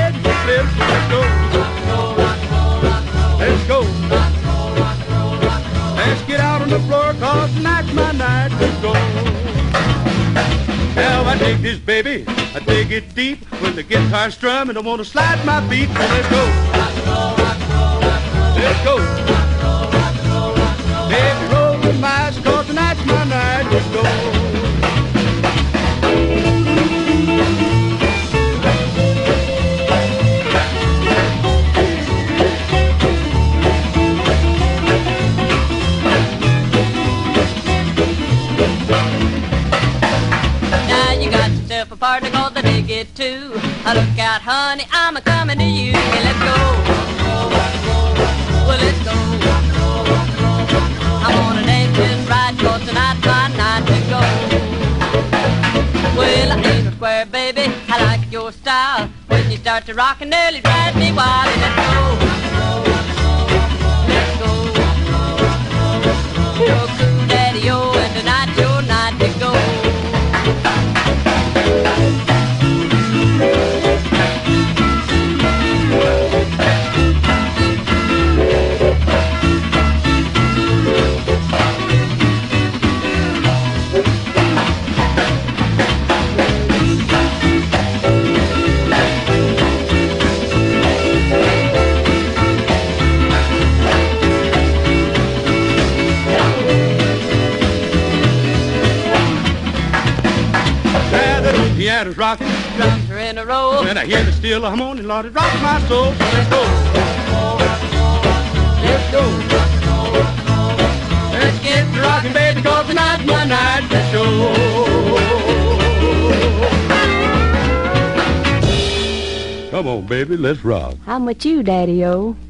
night to flip. Let's go. Let's go. Let's get out on the floor, cause tonight's my night. Let's go. Now I dig this baby, I dig it deep. When the guitar's strumming, I wanna slide my feet. So let's go. Let's go. Baby, roll the mice, cause tonight's my night. Let's go. A partner called the dig it too. Look out, honey, I'm a coming to you. Yeah, let's go. Well, let's go. I wanna dance this right, cause tonight's my night to go. Well, I ain't no square, baby, I like your style. When you start to rock and nearly drive me wild. And let's go. Let's go. You're cool, daddy-o, and tonight's your night to go. Piano's rocking, drums are in a row. When I hear the steel harmony, Lord, it rocks my soul. So let's go. Let's go. Let's get to rocking, baby, cause tonight's my night. Let's go. Come on, baby, let's rock. I'm with you, Daddy-o.